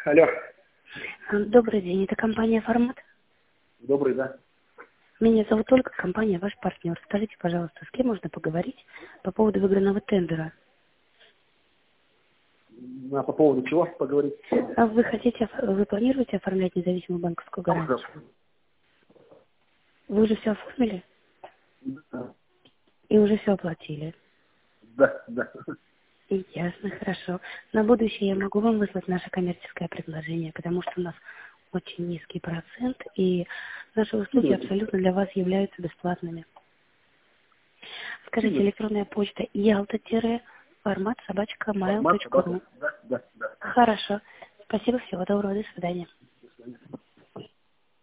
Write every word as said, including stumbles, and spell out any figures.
Алло. Добрый день, это компания «Формат». Добрый, да. Меня зовут Ольга, компания «Ваш партнер». Скажите, пожалуйста, с кем можно поговорить по поводу выигранного тендера? А по поводу чего поговорить? А вы хотите, вы планируете оформлять независимую банковскую гарантию? Вы уже все оформили? Да, И уже все оплатили? да. да. Ясно, хорошо. На будущее я могу вам выслать наше коммерческое предложение, потому что у нас очень низкий процент, и наши услуги абсолютно для вас являются бесплатными. Скажите, электронная почта ялта-формат собачка mail Формат, точка да, ру. да, да, да. Хорошо. Спасибо, всего доброго, до свидания. До свидания.